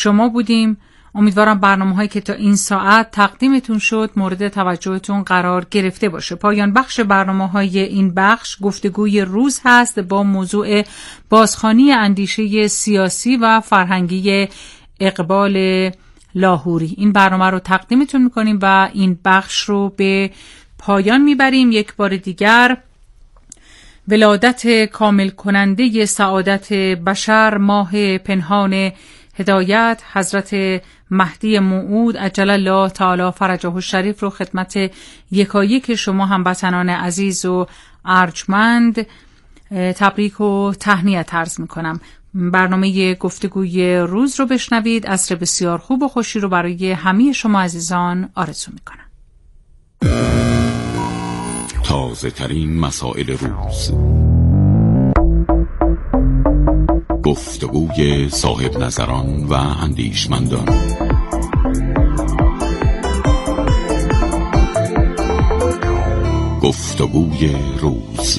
شما بودیم. امیدوارم برنامه‌هایی که تا این ساعت تقدیمتون شد مورد توجهتون قرار گرفته باشه. پایان بخش برنامه‌های این بخش گفتگوی روز هست با موضوع بازخوانی اندیشه سیاسی و فرهنگی اقبال لاهوری. این برنامه رو تقدیمتون می‌کنیم و این بخش رو به پایان میبریم. یک بار دیگر ولادت کامل کننده سعادت بشر، ماه پنهان هدایت، حضرت مهدی موعود عجل الله تعالی فرجه الشریف رو خدمت یکایک شما هموطنان عزیز و ارجمند تبریک و تهنیت عرض میکنم. برنامه گفتگوی روز رو بشنوید. عصر بسیار خوب و خوشی رو برای همه شما عزیزان آرزو میکنم. تازه ترین مسائل روز، گفتگوی صاحب نظران و اندیشمندان، گفتگوی روز.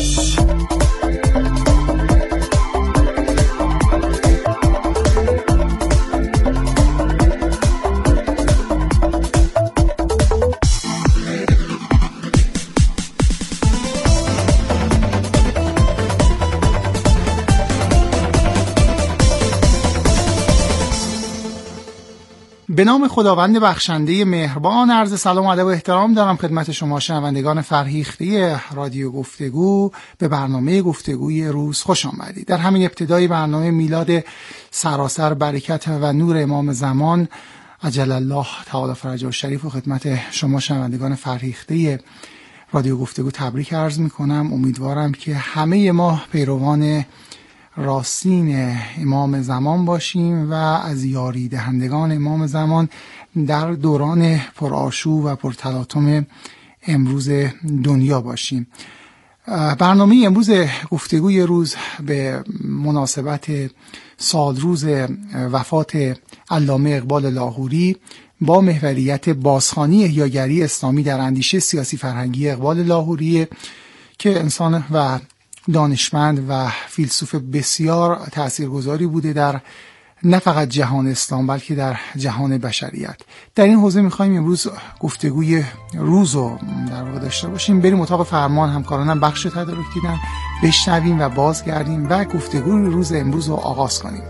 به نام خداوند بخشنده مهربان، عرض سلام و ادب و احترام دارم خدمت شما شنوندگان فرهیخته رادیو گفتگو. به برنامه گفتگوی روز خوش آمدید. در همین ابتدای برنامه میلاد سراسر برکت و نور امام زمان عجل الله تعالی فرجه الشریف و خدمت شما شنوندگان فرهیخته رادیو گفتگو تبریک عرض میکنم. امیدوارم که همه ما پیروان راستین امام زمان باشیم و از یاری دهندگان امام زمان در دوران پرآشوب و پرتلاطم امروز دنیا باشیم. برنامه امروز گفتگوی روز به مناسبت سالروز وفات علامه اقبال لاهوری با محوریت بازخوانی احیاگری اسلامی در اندیشه سیاسی فرهنگی اقبال لاهوری که انسان و دانشمند و فیلسوف بسیار تاثیرگذاری بوده در نه فقط جهان اسلام بلکه در جهان بشریت. در این حوزه می‌خوایم امروز گفتگوی روز رو در واقع داشته باشیم. بریم اتاق فرمان، همکارانم بخش تدارک دیدن، بشنویم و بازگردیم و گفتگوی روز امروز رو آغاز کنیم.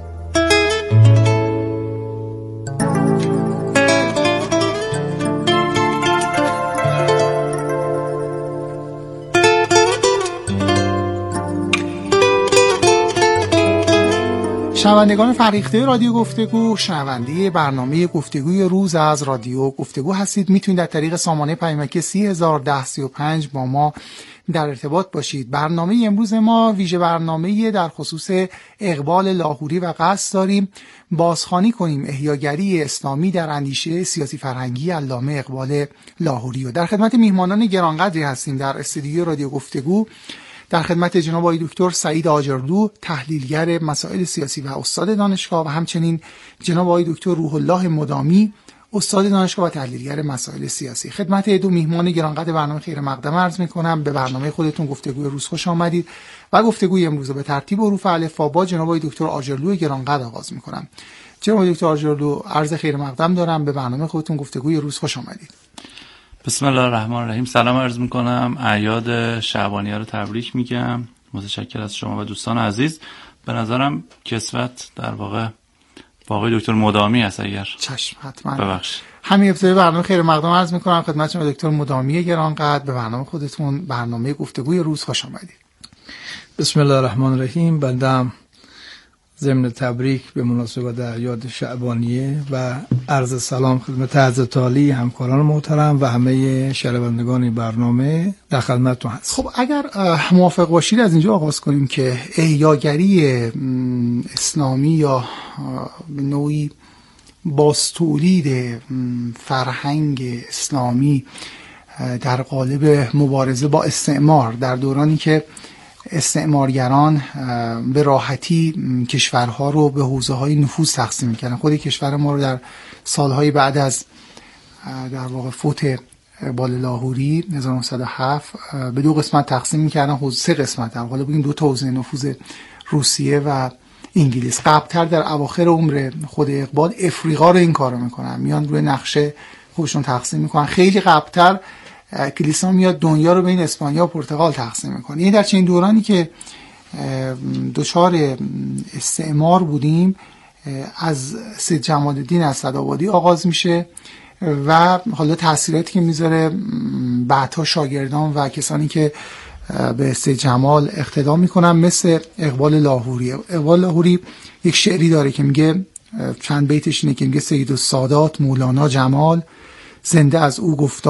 شنوندگان فرهیخته رادیو گفتگو، شنونده برنامه گفتگوی روز از رادیو گفتگو هستید. میتونید در طریق سامانه پیامکی 301035 با ما در ارتباط باشید. برنامه امروز ما ویژه برنامه در خصوص اقبال لاهوری و قصد داریم بازخوانی کنیم احیاگری اسلامی در اندیشه سیاسی فرهنگی علامه اقبال لاهوری. و در خدمت میهمانان گرانقدری هستیم در استودیو رادیو گفتگو. در خدمت جناب آقای دکتر سعید آجردو، تحلیلگر مسائل سیاسی و استاد دانشگاه، و همچنین جناب آقای دکتر روح الله مدامی، استاد دانشگاه و تحلیلگر مسائل سیاسی. خدمت دو میهمان گرانقدر برنامه خیر مقدم عرض می‌کنم. به برنامه خودتون گفتگوی روز خوش آمدید و گفتگوی امروز به ترتیب حروف الفبا با جناب آقای دکتر آجردو گرانقدر آغاز می‌کنم. جناب آقای دکتر آجردو، عرض خیر مقدم دارم. به برنامه خودتون گفتگوی روز خوش آمدید. بسم الله الرحمن الرحیم. سلام عرض میکنم. اعیاد شعبانیه رو تبریک میگم. متشکر از شما و دوستان عزیز. به نظرم کسوت در واقع با آقای دکتر مدامی هست. اگر چشم حتما. ببخشید. همین ابتدای برنامه خیر مقدم عرض میکنم خدمت شما دکتر مدامی گرانقدر. به برنامه خودتون، برنامه گفتگوی روز خوش آمدید. بسم الله الرحمن الرحیم. بندم ضمن تبریک به مناسبت اعیاد شعبانیه و عرض سلام خدمت حضرت عالی، همکاران محترم و همه شنوندگان برنامه در خدمتتون هستم. خب اگر موافق باشید از اینجا آغاز کنیم که احیاگری اسلامی یا به نوعی باستولید فرهنگ اسلامی در قالب مبارزه با استعمار در دورانی که استعمارگران به راحتی کشورها رو به حوزه‌های نفوذ تقسیم می‌کردن. خود کشور ما رو در سالهای بعد از در واقع فوت اقبال لاهوری 1907 به دو قسمت تقسیم می‌کردن، سه قسمت در واقع بگیم دو تا حوزه نفوذ روسیه و انگلیس. قبلتر در اواخر عمر خود اقبال افریقا رو این کارو میکنن، میان روی نقشه خودشون تقسیم میکنن. خیلی قبلتر کلیسا میاد دنیا رو بین اسپانیا و پرتغال تقسیم میکنه. این در چنین دورانی که دچار استعمار بودیم از سید جمال الدین اسدآبادی آغاز میشه و حالا تأثیراتی که میذاره بعدها شاگردان و کسانی که به سید جمال اقتدا میکنن مثل اقبال لاهوری. اقبال لاهوری یک شعری داره که میگه، چند بیتش اینه که میگه سید السادات مولانا جمال، زنده از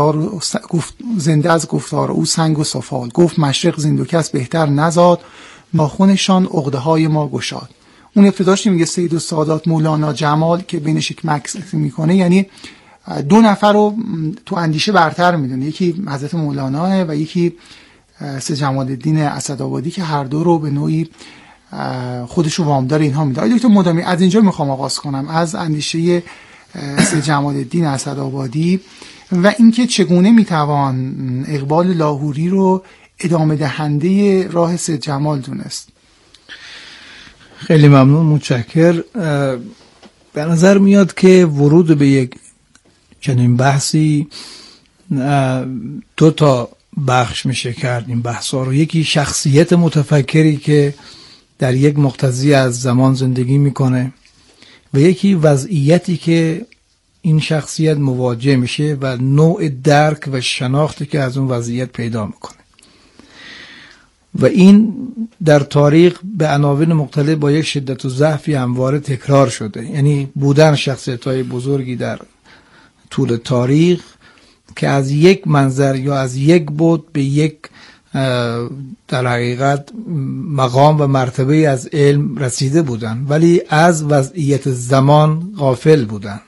گفتار او سنگ و سفال، گفت مشرق زین دو کس بهتر نزاد، ناخونشان عقده های ما گشاد. اون ابتداش میگه سید السادات مولانا جمال که بینش یک مکس میکنه، یعنی دو نفر رو تو اندیشه برتر میدونه، یکی حضرت مولانا و یکی سید جمال الدین اسدآبادی که هر دو رو به نوعی خودشو وامدار اینها میده. دکتر مدامی، از اینجا میخوام آغاز کنم، از اندیشه سید جمال الدین اسدآبادی و اینکه چگونه میتوان اقبال لاهوری رو ادامه دهنده راه سید جمال دونست. خیلی ممنون، متشکر. به نظر میاد که ورود به یک چنین بحثی دو تا بخش میشه کرد این بحثا رو. یکی شخصیت متفکری که در یک مقتضی از زمان زندگی میکنه و یکی وضعیتی که این شخصیت مواجه میشه و نوع درک و شناختی که از اون وضعیت پیدا میکنه. و این در تاریخ به عناوین مختلف با یک شدت و ضعفی همواره تکرار شده. یعنی بودن شخصیت‌های بزرگی در طول تاریخ که از یک منظر یا از یک بعد به یک در حقیقت مقام و مرتبه از علم رسیده بودن، ولی از وضعیت زمان غافل بودن،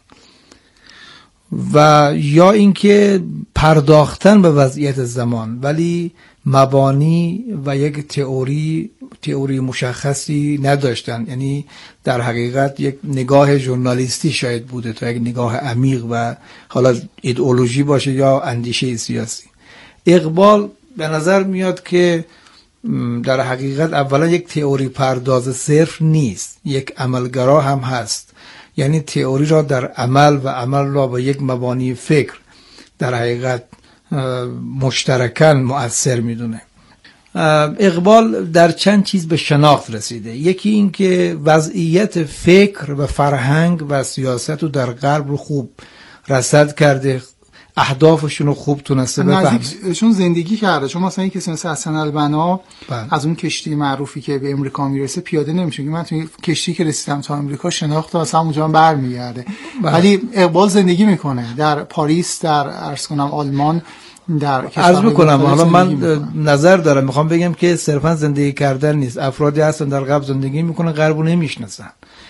و یا اینکه پرداختن به وضعیت زمان ولی مبانی و یک تئوری مشخصی نداشتن. یعنی در حقیقت یک نگاه ژورنالیستی شاید بوده تا یک نگاه عمیق و حالا ایدئولوژی باشه یا اندیشه سیاسی. اقبال به نظر میاد که در حقیقت اولا یک تئوری پرداز صرف نیست، یک عملگرا هم هست. یعنی تئوری را در عمل و عمل را با یک مبانی فکر در حقیقت مشترکاً مؤثر میدونه. اقبال در چند چیز به شناخت رسیده. یکی این که وضعیت فکر و فرهنگ و سیاست رو در غرب رو خوب رصد کرده، اهدافشون رو خوب تونسته بفهمه، چون زندگی کرده. چون مثلا کسی مثل حسن البنا از اون کشتی معروفی که به امریکا میرسه پیاده نمیشه، که من توی کشتی که رسیدم تا امریکا شناخت از همونجا برمیگرده. ولی اقبال زندگی میکنه در پاریس، در عرض کنم آلمان، در عرض میکنم. حالا من نظر دارم، میخوام بگم که صرفا زندگی کردن نیست. افرادی هستن در غرب زندگی میکنن، غرب رو نمیشناسن.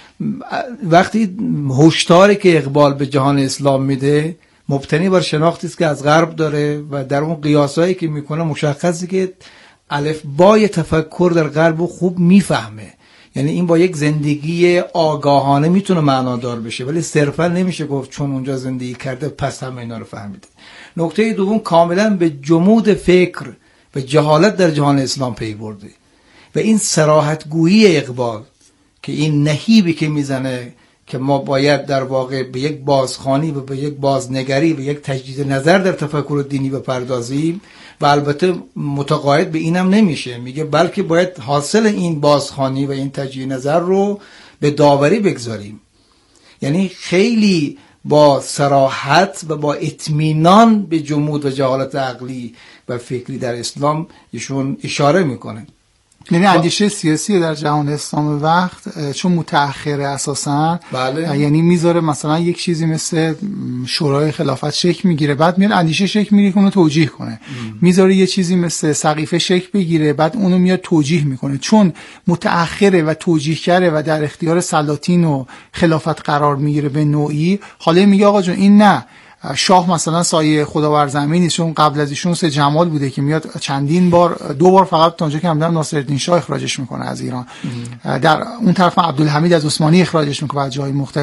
وقتی هشداری که اقبال به جهان اسلام میده مبتنی بر شناختی است که از غرب داره و در اون قیاسایی که میکنه مشخصی که الفبای تفکر در غرب خوب میفهمه. یعنی این با یک زندگی آگاهانه میتونه معنادار بشه، ولی صرفا نمیشه گفت چون اونجا زندگی کرده پس همه اینا رو فهمیده. نکته دوم، کاملا به جمود فکر و جهالت در جهان اسلام پی برده و این صراحت گویی اقبال که این نهیبی که میزنه که ما باید در واقع به یک بازخوانی و به یک بازنگری و یک تجدید نظر در تفکر دینی بپردازیم، و البته متقاعد به اینم نمیشه، میگه بلکه باید حاصل این بازخوانی و این تجدید نظر رو به داوری بگذاریم. یعنی خیلی با صراحت و با اطمینان به جمود و جهالت عقلی و فکری در اسلام ایشون اشاره میکنه. یعنی اندیشه سیاسی در جهان اسلام وقت چون متأخره اساساً، بله. یعنی میذاره مثلا یک چیزی مثل شورای خلافت شکل میگیره، بعد میاد اندیشه شکل میگیره که اونو توجیه کنه. میذاره یه چیزی مثل سقیفه شکل بگیره، بعد اونو میاد توجیه میکنه. چون متأخره و توجیه کرده و در اختیار سلاطین و خلافت قرار میگیره به نوعی، حالا میگه آقا جون این نه، شاه مثلا سایه خداور زمین نیست، چون قبل از ایشون سه جمال بوده که میاد چندین بار، 2 بار فقط تا اونجا که همدن ناصرالدین شاه اخراجش میکنه از ایران، در اون طرف عبدالحمید از عثمانی اخراجش میکنه از جای مختلف.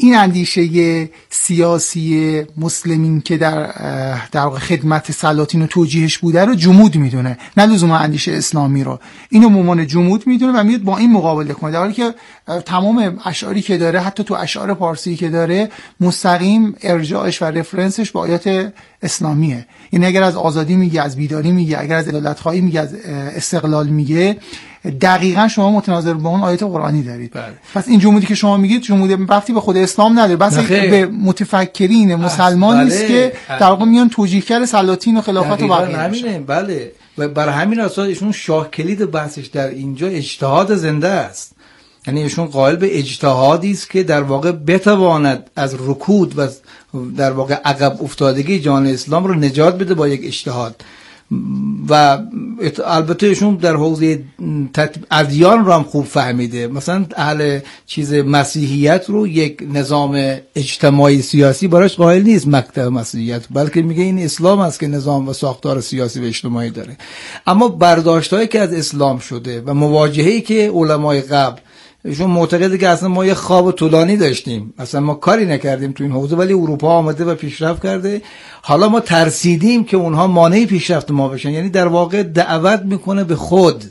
این اندیشه سیاسی مسلمین که در واقع خدمت سلاطین و توجیهش بوده رو جمود میدونه، نه لزوما اندیشه اسلامی رو. اینو به عنوان جمود میدونه و میاد با این مقابله کنه، در حالی که تمام اشعاری که داره، حتی تو اشعار پارسی که داره، مستقیم ارجاعش و رفرنسش با آیات اسلامیه. یعنی اگر از آزادی میگه، از بیداری میگه، اگر از عدالت‌خواهی میگه، از استقلال میگه، دقیقاً شما متناظر با اون آیات قرآنی دارید. بله. پس این جمودی که شما میگید جمود ربطی به خود اسلام نداره، بس به متفکرین مسلمان نیست که در واقع میان توجیهگر سلاطین و خلافت و بقیه همینه. بله، و برای همین اساس ایشون شاه کلید بحثش در اینجا اجتهاد زنده است. یعنی ایشون قائل به اجتهادی است که در واقع بتواند از رکود و در واقع عقب افتادگی جهان اسلام رو نجات بده با یک اجتهاد. و البته ایشون در حوزه ادیان رو هم خوب فهمیده. مثلا اهل چیز مسیحیت رو یک نظام اجتماعی سیاسی براش قائل نیست، مکتب مسیحیت، بلکه میگه این اسلام است که نظام و ساختار سیاسی و اجتماعی داره. اما برداشت‌هایی که از اسلام شده و مواجهه‌ای که علمای قبل، ایشون معتقده که اصلا ما یه خواب طولانی داشتیم، اصلا ما کاری نکردیم تو این حوزه، ولی اروپا آمده و پیشرفت کرده. حالا ما ترسیدیم که اونها مانع پیشرفت ما بشن. یعنی در واقع دعوت میکنه به خود،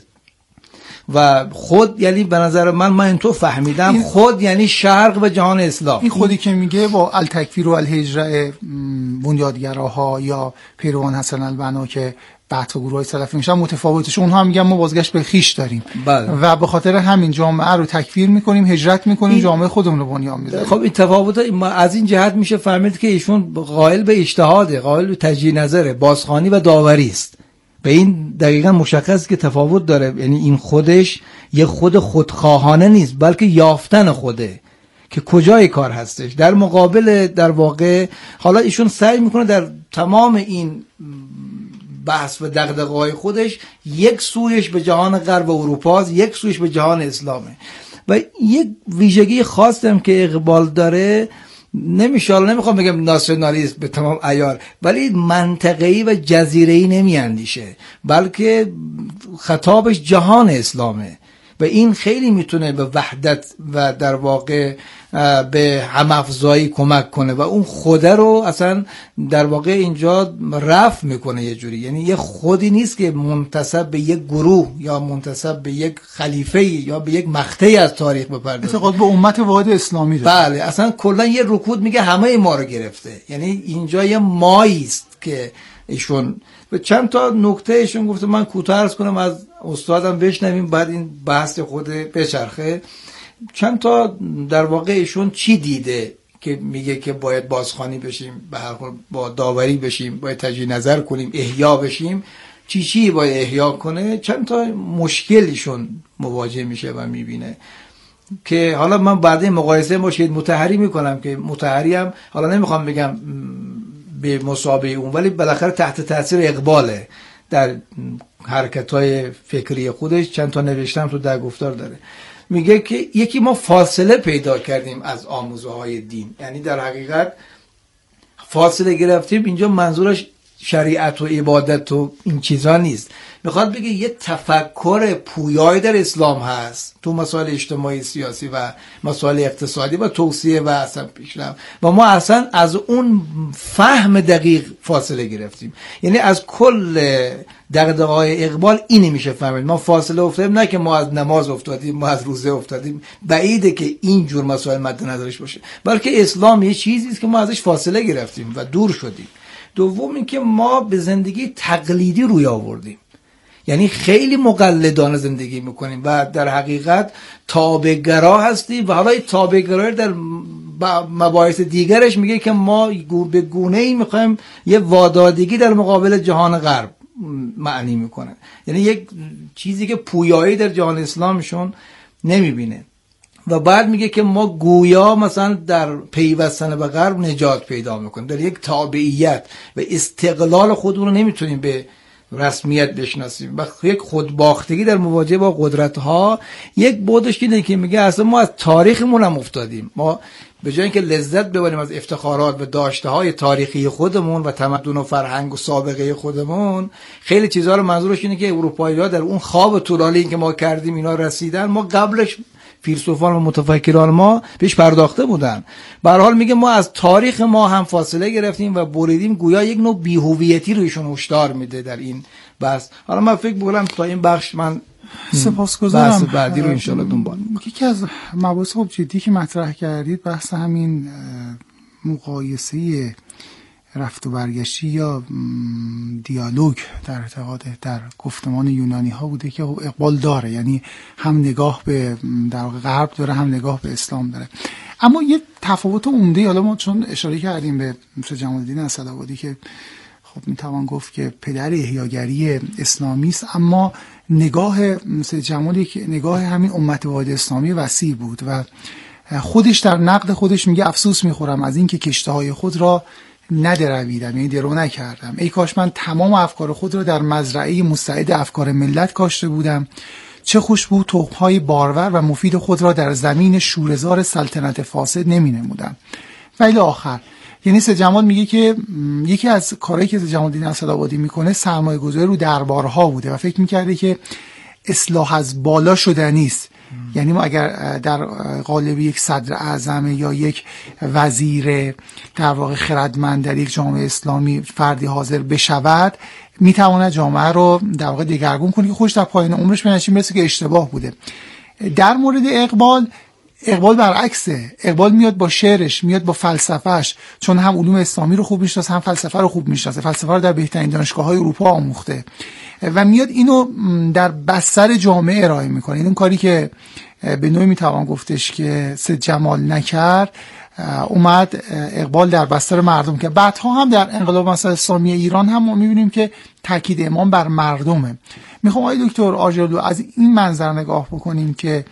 و خود یعنی به نظر من اینطور فهمیدم خود یعنی شرق و جهان اسلام. این خودی که میگه با التکفیر و الهجره بنیادگراها یا پیروان حسن البنا که بعد گروهای سلفی میشن متفاوتش، اونها هم میگن ما بازگشت به خیش داریم. بله. و به خاطر همین جامعه رو تکفیر میکنیم، هجرت میکنیم، جامعه خودمون رو بنیان میذاریم. خب این تفاوت از این جهت میشه فهمید که ایشون قائل به اجتهاده، قائل به تجدید نظره، بازخوانی و داوری است. به این دقیقاً مشخص که تفاوت داره. یعنی این خودش یه خودخواهانه نیست، بلکه یافتن خوده که کجای کار هستش. در مقابل در واقع حالا ایشون سعی میکنه در تمام این بحث و دغدغه‌های خودش یک سویش به جهان غرب و اروپا، یک سویش به جهان اسلامه. و یک ویژگی خاصی هم که اقبال داره، نمیخوام بگم ناسیونالیسم به تمام عیار، ولی منطقه‌ای و جزیره‌ای نمیاندیشه، بلکه خطابش جهان اسلامه و این خیلی میتونه به وحدت و در واقع به همافزایی کمک کنه و اون خوده رو اصلا در واقع اینجا رفع میکنه یه جوری. یعنی یه خودی نیست که منتسب به یک گروه یا منتسب به یک خلیفه یا به یک مقطعی از تاریخ بپردازه. اعتقاد به امت واحد اسلامی داره. بله، اصلا کلا یه رکود میگه همه ما رو گرفته. یعنی اینجا یه مایی است که ایشون به چند تا نکته ایشون گفته، من کوتاه عرض کنم از استادم بشنویم بعد این بحث خود بچرخه. چند تا در واقع ایشون چی دیده که میگه که باید بازخوانی بشیم، به هر حال با داوری بشیم، باید تجدید نظر کنیم، احیا بشیم، چی باید احیا کنه. چند تا مشکلشون مواجه میشه و میبینه که حالا من بعد مقایسه با شهید مطهری میکنم که مطهری هم حالا نمیخوام بگم به مسابقه اون، ولی بالاخره تحت تاثیر اقباله در حرکت‌های فکری خودش. چند تا نوشتم تو در گفتار داره، میگه که یکی ما فاصله پیدا کردیم از آموزه‌های دین. یعنی در حقیقت فاصله گرفتیم. اینجا منظورش شریعت و عبادت و این چیزا نیست، میخواد بگه یه تفکر پویایی در اسلام هست تو مسائل اجتماعی سیاسی و مسائل اقتصادی و توسعه و اصلا پیشرفت، و ما اصلا از اون فهم دقیق فاصله گرفتیم. یعنی از کل دغدغه‌های اقبال اینی میشه فهمید ما فاصله افتادیم، نه که ما از نماز افتادیم، ما از روزه افتادیم، بعیده که این جور مسائل مد نظرش باشه، بلکه اسلام یه چیزی است که ما ازش فاصله گرفتیم و دور شدیم. دوم این که ما به زندگی تقلیدی روی آوردیم، یعنی خیلی مقلدانه زندگی میکنیم و در حقیقت تابع‌گرا هستیم. و حالا تابع‌گرایی در مباحث دیگرش میگه که ما به گونه‌ای میخوایم یه وادادگی در مقابل جهان غرب معنی میکنه، یعنی یک چیزی که پویایی در جهان اسلامشون نمیبینه. و بعد میگه که ما گویا مثلا در پیوستن به غرب نجات پیدا میکنیم، در یک تابعیت و استقلال خودمون رو نمیتونیم به رسمیت بشناسیم و یک خودباختگی در مواجهه با قدرت‌ها. یک بودش اینه که میگه اصلا ما از تاریخمون هم افتادیم، ما به جای اینکه لذت ببریم از افتخارات و داشته‌های تاریخی خودمون و تمدن و فرهنگ و سابقه خودمون، خیلی چیزها رو منظورش اینه که اروپایی‌ها در اون خواب طولانی که ما کردیم اینا رسیدن، ما قبلش فیلسوفان و متفکران ما بهش پرداخته بودن. به هر حال میگه ما از تاریخ ما هم فاصله گرفتیم و بریدیم، گویا یک نوع بی‌هویتی رو ایشون هشدار میده در این بحث. حالا من فکر می‌کنم تا این بخش من سپاسگزارم. بحث بعدی رو ان شاءالله دنبال می‌کنم. یکی از مباحث خوب جدی که مطرح کردید بحث همین مقایسه رفت و برگشتی یا دیالوگ در اعتقاد در گفتمان یونانی ها بوده که اقبال داره، یعنی هم نگاه به در واقع غرب داره هم نگاه به اسلام داره. اما یه تفاوت عمده، حالا ما چون اشاره کردیم به مثل جمال الدین اسدآبادی که خب میتوان گفت که پدر احیاگری اسلامی است، اما نگاه مثل جمالی که نگاه همین امت واحد اسلامی وسیع بود و خودش در نقد خودش میگه افسوس میخورم از اینکه کشته های خود را ندرویدم، یعنی درو نکردم. ای کاش من تمام افکار خود را در مزرعه مستعد افکار ملت کاشته بودم. چه خوش بود تخم‌های بارور و مفید خود را در زمین شوره‌زار سلطنت فاسد نمی نمودم. و الی آخر. یعنی سید جمال میگه که یکی از کارهایی که سید جمال الدین اسدآبادی میکنه سرمایه‌گذاری رو دربارها بوده و فکر میکرده که اصلاح از بالا شدنی است. یعنی ما اگر در قالب یک صدر اعظم یا یک وزیر در واقع خردمند در یک جامعه اسلامی فردی حاضر بشود، میتواند جامعه رو در واقع دگرگون کنه که خوش در پایان عمرش به نتیجه برسه که اشتباه بوده. در مورد اقبال برعکسه. اقبال میاد با شعرش، میاد با فلسفهش، چون هم علوم اسلامی رو خوب میشناسه هم فلسفه رو خوب میشناسه، فلسفه رو در بهترین دانشگاه‌های اروپا آموخته و میاد اینو در بستر جامعه ارائه میکنه. این اون کاری که به نوعی میتوان گفتش که سید جمال نکرد، اومد اقبال در بستر مردم که بعدها هم در انقلاب مثلا اسلامی ایران هم ما میبینیم که تاکید امام بر مردمه. میخوام آقای دکتر آجرلو از این منظر نگاه بکنیم که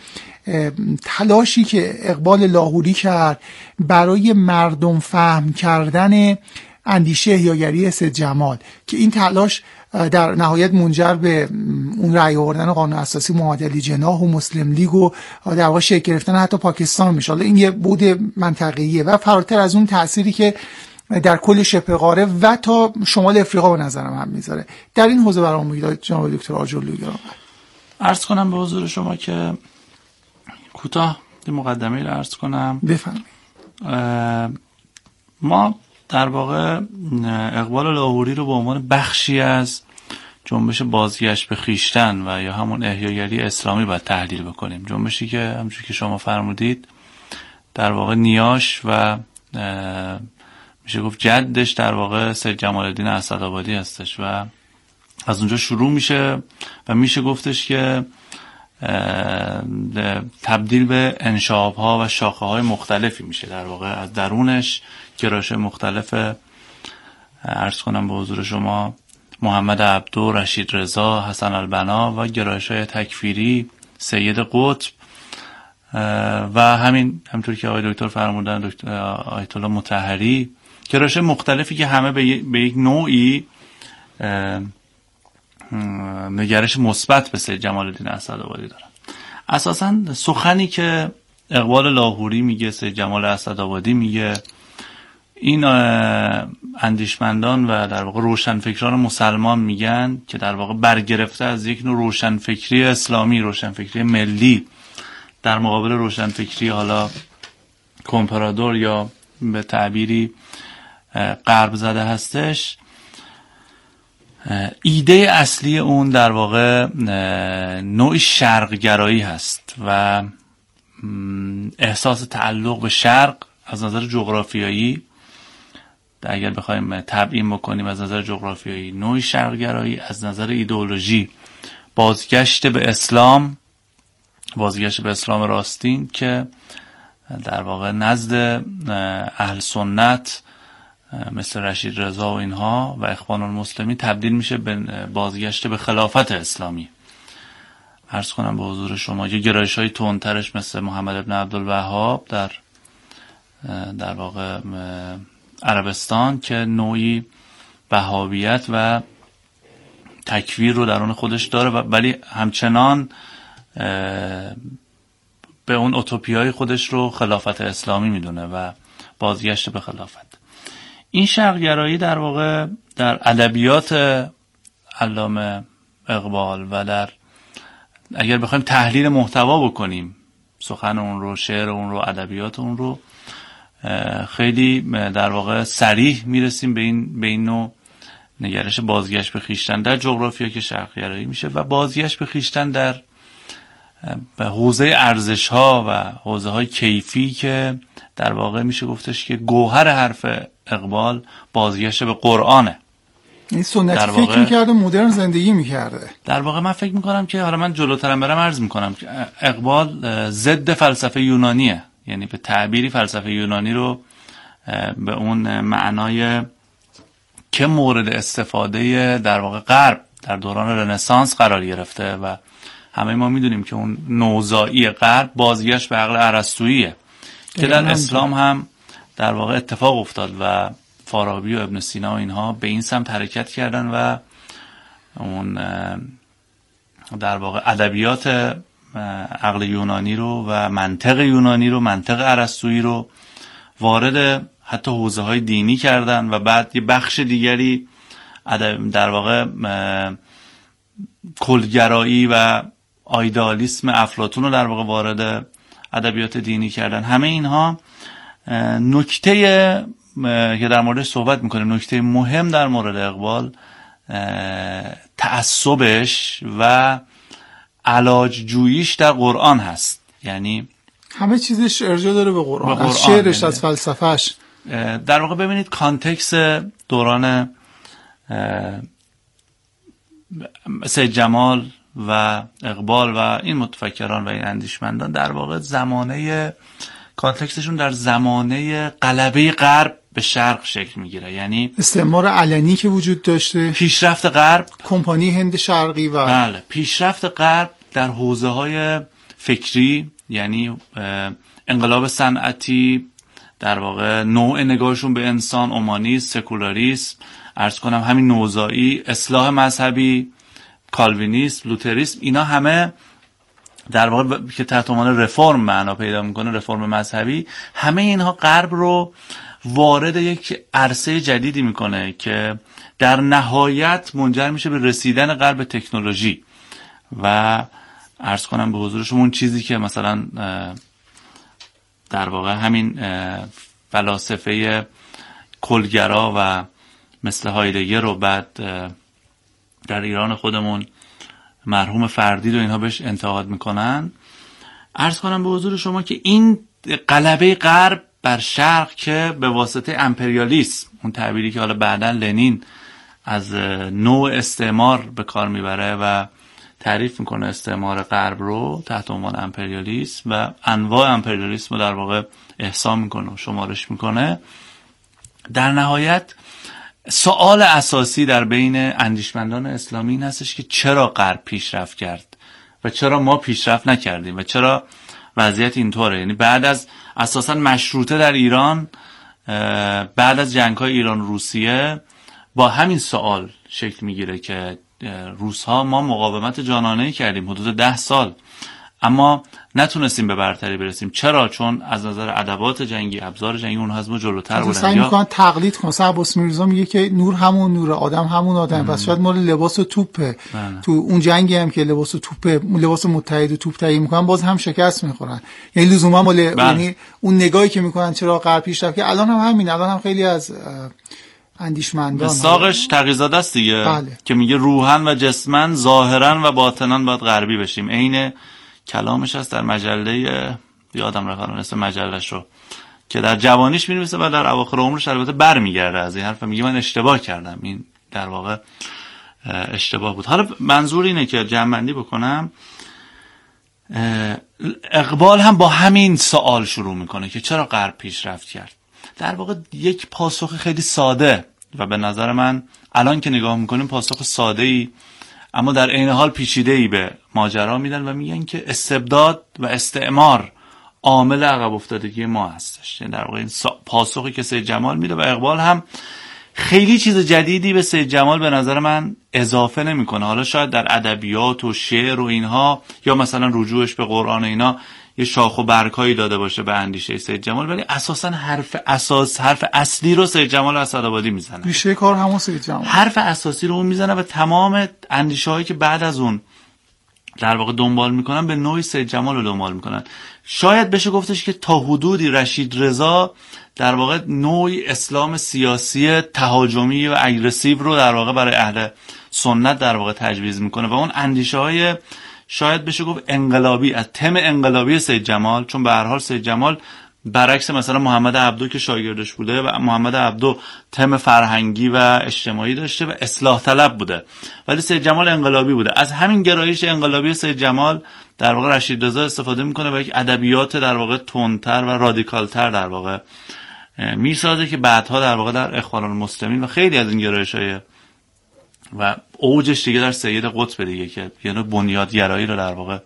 تلاشی که اقبال لاهوری کرد برای مردم فهم کردن اندیشه احیاگری سید جمال که این تلاش در نهایت منجر به اون رأی آوردن قانون اساسی محمد علی جناح و مسلم لیگ و در واقع شکل گرفتن حتی پاکستان میشه. این یه بعد منطقه‌ایه و فراتر از اون تأثیری که در کل شبه قاره و تا شمال افریقا به نظرم هم میذاره. در این حوزه برام میگید جناب دکتر آجرلو گرامی. عرض کنم به حضور شما که کوتاه این مقدمه رو عرض کنم. بفرمایید. ما در واقع اقبال لاهوری رو به عنوان بخشی از جنبش بازگشت به خویشتن و یا همون احیاگری اسلامی باید تحلیل بکنیم. جنبشی که همونجوری که شما فرمودید در واقع نیاش و میشه گفت جدش در واقع سید جمال الدین اسدآبادی هستش و از اونجا شروع میشه و میشه گفتش که تبدیل به انشاب‌ها و شاخه‌های مختلفی میشه. در واقع از درونش گرایش مختلف عرض کنم به حضور شما محمد عبدو، رشید رضا، حسن البنا و گرایش‌های تکفیری، سید قطب و همینطور که آقای دکتر فرمودن آیت الله مطهری، گرایش مختلفی که همه به یک نوعی نگرش مثبت به سید جمال الدین اسدآبادی دارن. اساساً سخنی که اقبال لاهوری میگه، سید جمال اسدآبادی میگه، این اندیشمندان و در واقع روشنفکران مسلمان میگن که در واقع برگرفته از یک نوع روشنفکری اسلامی، روشنفکری ملی در مقابل روشنفکری حالا کمپرادور یا به تعبیری غرب زده هستش. ایده اصلی اون در واقع نوع شرقگرایی هست و احساس تعلق به شرق از نظر جغرافیایی، اگر بخوایم تبیین بکنیم از نظر جغرافیایی، نوع شرقگرایی، از نظر ایدئولوژی بازگشت به اسلام، بازگشت به اسلام راستین که در واقع نزد اهل سنت مثل رشید رضا و اینها و اخوان المسلمین تبدیل میشه به بازگشت به خلافت اسلامی. عرض کنم به حضور شما یه گرایش‌های تندترش مثل محمد ابن عبدالوهاب در واقع عربستان که نوعی وهابیت و تکفیر رو درون خودش داره ولی همچنان به اون اوتوپیای خودش رو خلافت اسلامی میدونه و بازگشت به خلافت. این شرقگرایی در واقع در ادبیات علامه اقبال و در اگر بخوایم تحلیل محتوا بکنیم سخن اون رو، شعر اون رو، ادبیات اون رو خیلی در واقع صریح میرسیم به این نوع نگرش بازگشت به خویشتن در جغرافیا که شرق‌گرایی میشه و بازگشت به خویشتن در حوزه ارزش‌ها و حوزه‌های کیفی که در واقع میشه گفتش که گوهر حرف اقبال بازگشت به قرآنه. این سنتی فکر میکرده، مدرن زندگی میکرده. در واقع من فکر میکنم که حالا من جلوترم برم عرض میکنم که اقبال ضد فلسفه یونانیه، یعنی به تعبیری فلسفه یونانی رو به اون معنای که مورد استفاده در واقع غرب در دوران رنسانس قرار گرفته و همه ما میدونیم که اون نوزایی غرب بازگشت به عقل ارسطوییه که در اسلام هم در واقع اتفاق افتاد و فارابی و ابن سینا و اینها به این سمت حرکت کردن و اون در واقع ادبیات عقل یونانی رو و منطق یونانی رو، منطق ارسطویی رو وارد حتی حوزه های دینی کردن و بعد یه بخش دیگری در واقع کلگرایی و آیدالیسم افلاطون رو در واقع وارد ادبیات دینی کردن. همه اینها نکته که در موردش صحبت میکنیم، نکته مهم در مورد اقبال تعصبش و علاج جوییش در قرآن هست. یعنی همه چیزش ارجاع داره به قرآن، از شعرش، از فلسفهش. در واقع ببینید کانتکست دوران سید جمال و اقبال و این متفکران و این اندیشمندان در واقع زمانه کانتکستشون در زمانه غلبه غرب به شرق شکل میگیره، یعنی استعمار علنی که وجود داشته، پیشرفت غرب، کمپانی هند شرقی و بله پیشرفت غرب در حوزه‌های فکری، یعنی انقلاب صنعتی، در واقع نوع نگاهشون به انسان، اومانیسم، سکولاریسم، عرض کنم همین نوزایی، اصلاح مذهبی، کالوینیسم، لوتریسم، اینا همه در واقع که تحت عنوان رفرم معنا پیدا میکنه، رفرم مذهبی، همه اینها غرب رو وارد یک عرصه جدیدی میکنه که در نهایت منجر میشه به رسیدن غرب به تکنولوژی و عرض کنم به حضور شما اون چیزی که مثلا در واقع همین فلاسفه کلگرا و مثل هایدگر رو بعد در ایران خودمون مرحوم فردی رو اینها بهش انتقاد میکنن. عرض کنم به حضور شما که این غلبه غرب بر شرق که به واسطه امپریالیسم، اون تعبیری که حالا بعداً لنین از نوع استعمار به کار میبره و تعریف میکنه استعمار غرب رو تحت عنوان امپریالیسم و انواع امپریالیسم رو در واقع احصا میکنه و شمارش میکنه، در نهایت سوال اساسی در بین اندیشمندان اسلامی این هستش که چرا غرب پیشرفت کرد و چرا ما پیشرفت نکردیم و چرا وضعیت اینطوره. یعنی بعد از اساسا مشروطه در ایران، بعد از جنگ‌های ایران روسیه، با همین سوال شکل میگیره که روس‌ها ما مقاومت جانانه‌ای کردیم حدود 10 سال اما نتونستیم به برتری برسیم. چرا؟ چون از نظر ادوات جنگی، ابزار جنگی اونها از ما جلوتر بودن. سعی می‌کنن تقلید کنن. عباس میرزا میگه که نور همون نور، آدم همون آدم، پس شاید مال لباس و توپه. تو اون جنگی هم که لباس و توپه، لباس متحد و توپ تهیه می‌کنن باز هم شکست می‌خورن. یعنی لزوما مال یعنی اون نگاهی که می‌کنن چرا غرب پیشرفت که الان هم همین، الان هم خیلی از اندیشمندان ساقش تقی‌زاده است دیگه. بله. که میگه روحن و جسمن، ظاهرا و باطنا باید غربی بشیم. عین کلامش هست در مجله، یادم رفت اسم مجله‌ش رو، که در جوانیش می‌نویسه و در اواخر عمرش البته برمیگرده از این حرف، میگه من اشتباه کردم، این در واقع اشتباه بود. حالا منظور اینه که جمع‌بندی بکنم، اقبال هم با همین سوال شروع میکنه که چرا غرب پیشرفت کرد. در واقع یک پاسخ خیلی ساده و به نظر من الان که نگاه میکنیم پاسخ ساده‌ای اما در عین حال پیچیده‌ای به ماجرا میدن و میگن که استبداد و استعمار عامل عقب افتادگی ما هستش. یعنی در واقع این پاسخی که سید جمال میده و اقبال هم خیلی چیز جدیدی به سید جمال به نظر من اضافه نمیکنه. حالا شاید در ادبیات و شعر و اینها یا مثلا رجوعش به قرآن اینا یه شاخ و برگ‌هایی داده باشه به اندیشه سید جمال، ولی اساسا حرف اصلی رو سید جمال اسدآبادی میزنه. ریشه کار همون سید جمال. حرف اساسی رو اون میزنه و تمام اندیشه‌هایی که بعد از اون در واقع دنبال میکنن به نوعی سید جمال رو دنبال میکنن. شاید بشه گفتش که تا حدودی رشید رضا در واقع نوعی اسلام سیاسی تهاجمی و اگریسیو رو در واقع برای اهل سنت در واقع تجویز میکنه و اون اندیشه های شاید بشه گفت انقلابی از تم انقلابی سید جمال، چون به هر حال سید جمال برعکس مثلا محمد عبدو که شاگردش بوده و محمد عبدو تم فرهنگی و اجتماعی داشته و اصلاح طلب بوده، ولی سید جمال انقلابی بوده. از همین گرایش انقلابی سید جمال در واقع رشید رضا استفاده میکنه و یک ادبیات در واقع تندتر و رادیکالتر در واقع میسازه که بعدها در واقع در اخوان المسلمین و خیلی از این گرایش‌های و اوجش دیگه در سید قطب دیگه که یعنی بنیادگرایی رو در واقع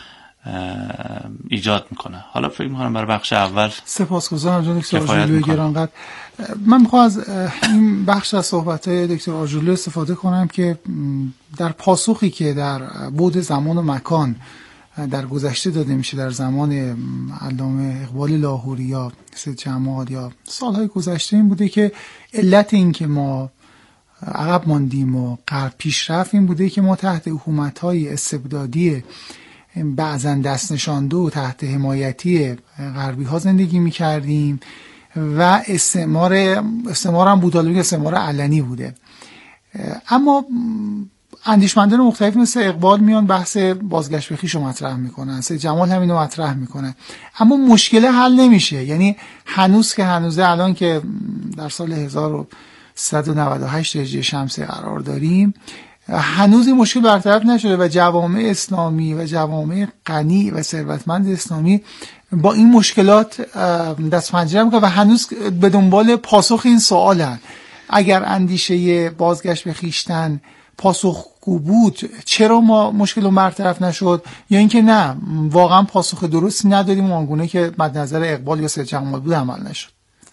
ایجاد میکنه. حالا فکر میکنم برای بخش اول سپاسگزارم جناب دکتر آجورلوی گرانقدر. من میخوام از این بخش از صحبت‌های دکتر آجورلو استفاده کنم که در پاسخی که در بعد زمان و مکان در گذشته داده میشه در زمان علامه اقبال لاهوری یا سید جمال یا سالهای گذشته این بوده که علت این که ما عقب ماندیم و غرب پیش رفت این بوده که ما تحت حکومت‌های استبدادی بعضا دست نشانده و تحت حمایتی غربی ها زندگی می کردیم و استعمار هم بود، استعمار علنی بوده. اما اندیشمندان مختلف مثل اقبال میان بحث بازگشت به خویش رو مطرح میکنن، سید جمال هم اینو مطرح میکنه، اما مشکل حل نمیشه. یعنی هنوز که هنوزه الان که در سال 1398 هجری شمسی قرار داریم هنوز این مشکل برطرف نشده و جوامع اسلامی و جوامع غنی و ثروتمند اسلامی با این مشکلات دست پنجره میکنن و هنوز به دنبال پاسخ این سوالن. اگر اندیشه بازگشت به خویشتن پاسخگو بود چرا ما مشکل رو برطرف نشد، یا اینکه نه واقعا پاسخ درستی نداریم و آنگونه که مد نظر اقبال یا سید جمال بود عمل نشد؟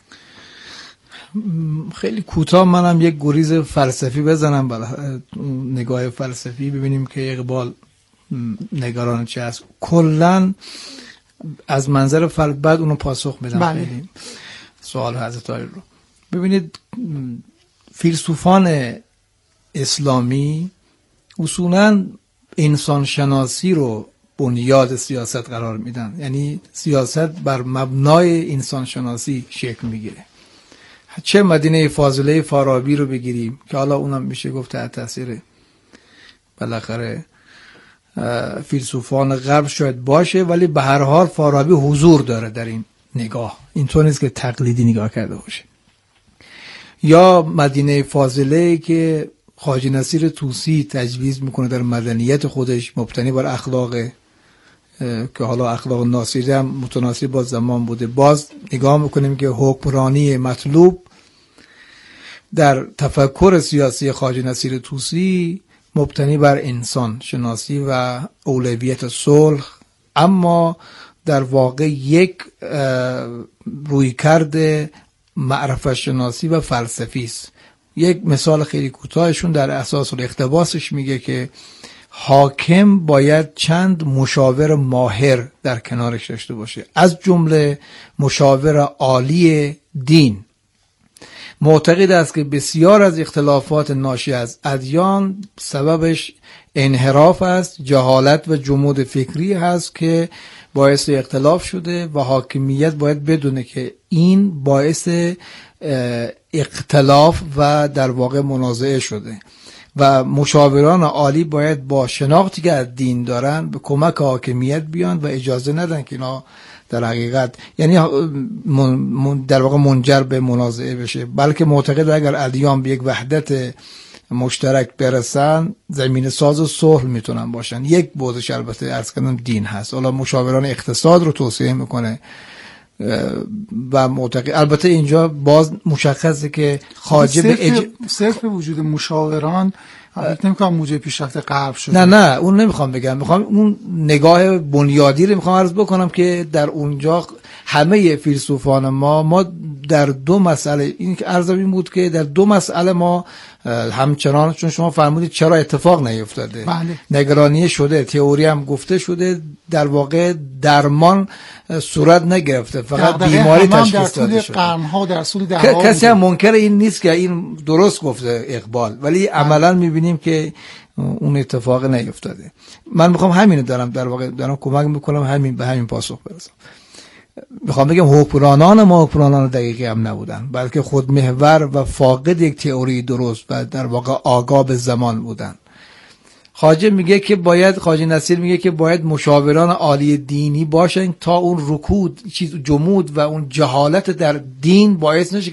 خیلی کوتاه منم یک گریز فلسفی بزنم برای نگاه فلسفی ببینیم که اقبال نگران چه است. کلا از منظر بعد اونو پاسخ بدم. بله. سوال حضرت علی رو ببینید، فیلسوفان اسلامی اصولا انسان شناسی رو بنیاد سیاست قرار میدن، یعنی سیاست بر مبنای انسان شناسی شکل میگیره. چه مدینه فاضله فارابی رو بگیریم که حالا اونم میشه گفت تحت تاثیر بالاخره فیلسوفان غرب شاید باشه، ولی به هر حال فارابی حضور داره در این نگاه، اینطور نیست که تقلیدی نگاه کرده باشه. یا مدینه فاضله که خواجه نصیر طوسی تجویز میکنه در مدنیت خودش مبتنی بر اخلاق که حالا اخلاق ناصری هم متناسب با زمان بوده. باز نگاه میکنیم که حکمرانی مطلوب در تفکر سیاسی خواجه نصیر طوسی مبتنی بر انسان شناسی و اولویت صلح، اما در واقع یک رویکرد معرفت شناسی و فلسفی است. یک مثال خیلی کوتاهشون در اساس الاقتباسش میگه که حاکم باید چند مشاور ماهر در کنارش داشته باشه، از جمله مشاور عالی دین. معتقد است که بسیار از اختلافات ناشی از ادیان سببش انحراف است، جهالت و جمود فکری هست که باعث اختلاف شده و حاکمیت باید بدونه که این باعث اختلاف و در واقع منازعه شده و مشاوران عالی باید با شناختی که از دین دارن به کمک حاکمیت بیان و اجازه ندن که اینا در حقیقت یعنی در واقع منجر به منازعه بشه، بلکه معتقد اگر ادیان به یک وحدت مشترک برسن زمین ساز صلح میتونن باشن. یک بودش البته عرض کردم دین هست. حالا مشاوران اقتصاد رو توصیه میکنه و معتقد البته اینجا باز مشخصه که خواجه صرف وجود مشاوران نمیخوام موجب پیشرفت غرب شده. نه اون نمیخوام بگم، میخوام اون نگاه بنیادی رو میخوام عرض بکنم که در اونجا همه فیلسوفان ما در دو مسئله، این که عرضم این بود که در دو مسئله ما همچنان، چون شما فرمودید چرا اتفاق نیفتاده، بله. نگرانی شده، تئوری هم گفته شده، در واقع درمان صورت نگرفته، فقط بیماری تشخیص داده شده. قرن‌ها در طول دهه‌ها کسی هم منکر این نیست که این درست گفته اقبال، ولی عملا میبینیم که اون اتفاق نیفتاده. من میخوام همینو در واقع دارم کمک میکنم به همین پاسخ برسم. میخوام بگم حکمرانان ما حکمرانان دقیقی هم نبودن، بلکه خودمحور و فاقد یک تئوری درست و در واقع آگاه به زمان بودن. خواجه نصیر میگه که باید مشاوران عالی دینی باشن تا اون رکود، جمود و اون جهالت در دین باعث نشه